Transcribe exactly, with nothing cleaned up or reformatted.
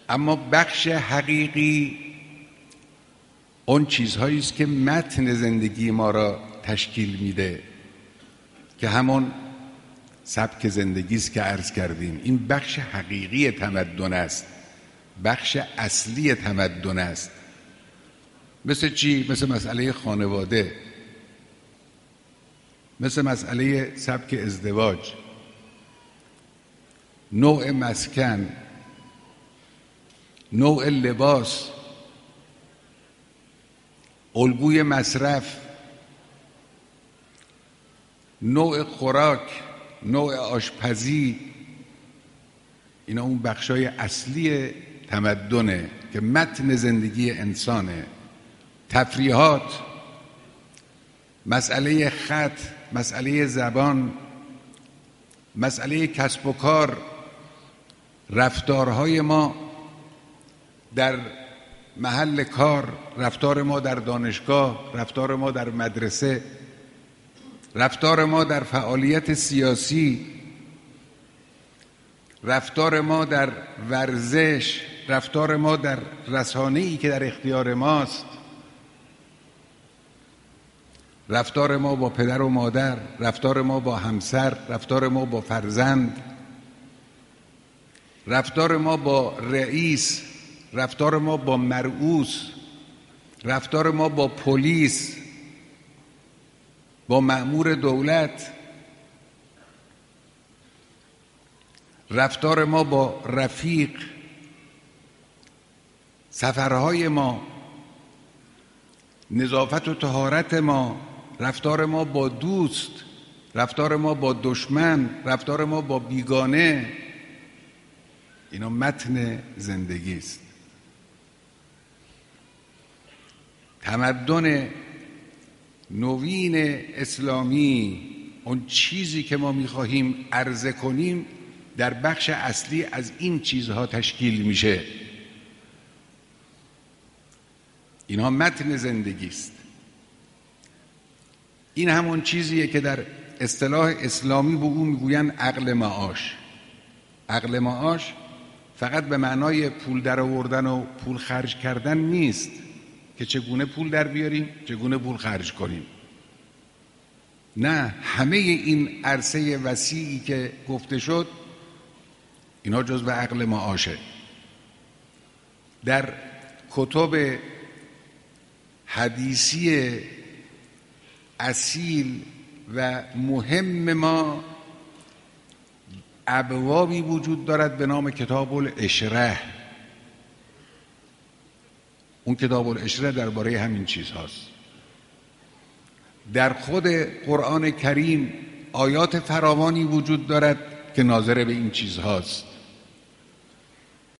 اما بخش حقیقی اون چیزهایی است که متن زندگی ما را تشکیل میده، که همون سبک زندگی است که عرض کردیم. این بخش حقیقی تمدن است، بخش اصلی تمدن است. مثل چی؟ مثل مسئله خانواده، مثل مسئله سبک ازدواج، نوع مسکن، نوع لباس، الگوی مصرف، نوع خوراک، نوع آشپزی. اینا اون بخشای اصلی تمدنه که متن زندگی انسانه. تفریحات، مسئله خط، مسئله زبان، مسئله کسب و کار، رفتارهای ما در محل کار، رفتار ما در دانشگاه، رفتار ما در مدرسه، رفتار ما در فعالیت سیاسی، رفتار ما در ورزش، رفتار ما در رسانه‌ای که در اختیار ماست، رفتار ما با پدر و مادر، رفتار ما با همسر، رفتار ما با فرزند، رفتار ما با رئیس، رفتار ما با مرئوس، رفتار ما با پلیس، با مأمور دولت، رفتار ما با رفیق، سفرهای ما، نظافت و طهارت ما، رفتار ما با دوست، رفتار ما با دشمن، رفتار ما با بیگانه. اینا متن زندگی است. تمدن نوین اسلامی، اون چیزی که ما می‌خواهیم عرضه کنیم، در بخش اصلی از این چیزها تشکیل میشه. اینها متن زندگی است. این همون چیزیه که در اصطلاح اسلامی به اون میگوین عقل معاش. عقل معاش فقط به معنای پول در آوردن و پول خرج کردن نیست که چگونه پول در بیاریم، چگونه پول خرج کنیم. نه، همه این عرصه وسیعی که گفته شد اینا جزو عقل معاشه. در کتب حدیثی اصیل و مهم ما ابوابی وجود دارد به نام کتاب العشره. اون کتاب العشره درباره همین چیز هاست. در خود قرآن کریم آیات فراوانی وجود دارد که ناظر به این چیز هاست.